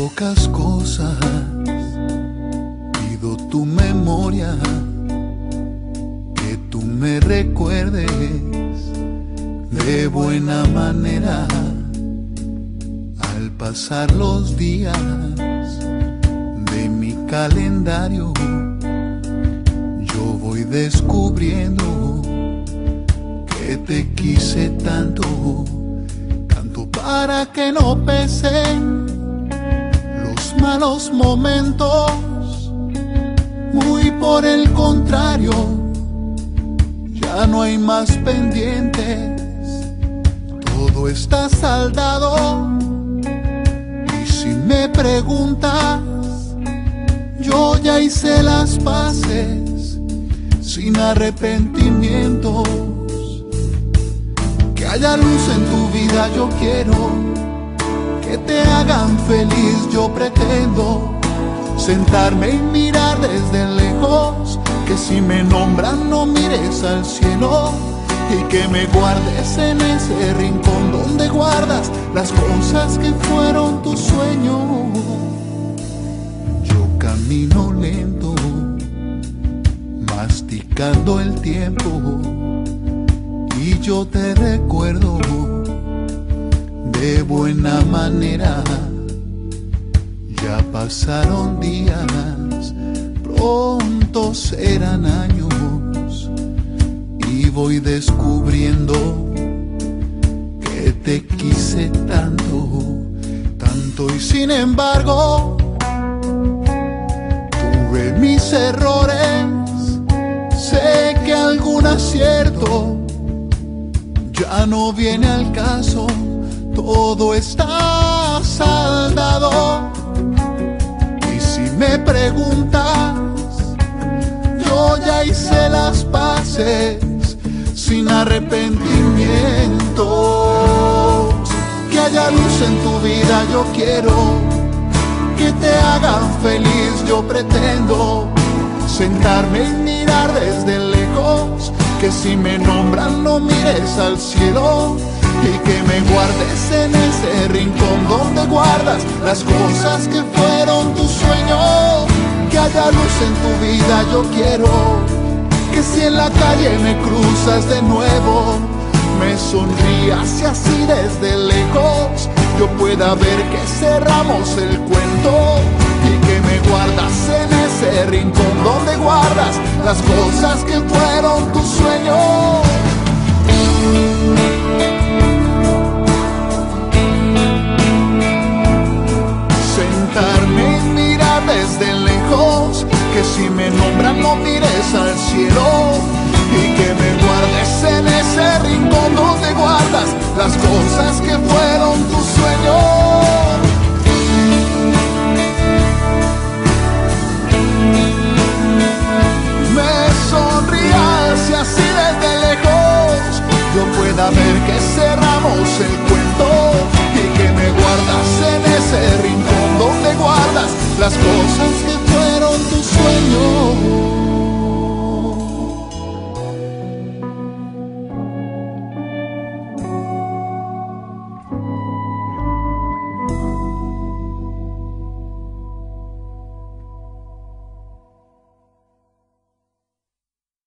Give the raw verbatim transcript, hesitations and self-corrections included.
pocas cosas pido tu memoria, que tú me recuerdes de buena manera. Al pasar los días de mi calendario, yo voy descubriendo que te quise tanto, tanto para que no pesen los malos momentos. Muy por el contrario, ya no hay más pendientes, todo está saldado. Y si me preguntas, yo ya hice las paces sin arrepentimientos. Que haya luz en tu vida, yo quiero que te hagan feliz, yo pretendo sentarme y mirar desde lejos, que si me nombran no mires al cielo, y que me guardes en ese rincón donde guardas las cosas que fueron tus sueños. Yo camino lento, masticando el tiempo, y yo te recuerdo de buena manera. Ya pasaron días, pronto serán años, y voy descubriendo que te quise tanto, tanto. Y sin embargo, tuve mis errores, sé que algún acierto ya no viene al caso, todo está saldado. Y si me preguntas, yo ya hice las paces sin arrepentimientos. Que haya luz en tu vida, yo quiero que te hagan feliz, yo pretendo sentarme y mirar desde lejos, que si me nombran no mires al cielo, y que me guardes en ese rincón donde guardas las cosas que fueron tus sueños. Que haya luz en tu vida, yo quiero que si en la calle me cruzas de nuevo, me sonrías y así desde lejos yo pueda ver que cerramos el cuento, y que me guardas en ese rincón donde guardas las cosas que fueron tus sueños. Sentarme y mirar desde lejos, que si me nombran no mires al cielo, y que me guardes en ese rincón donde guardas las cosas que fueron tus sueños. Me sonrías y así desde lejos yo pueda ver que cerramos el cuento, y que me guardas en ese rincón donde guardas las cosas que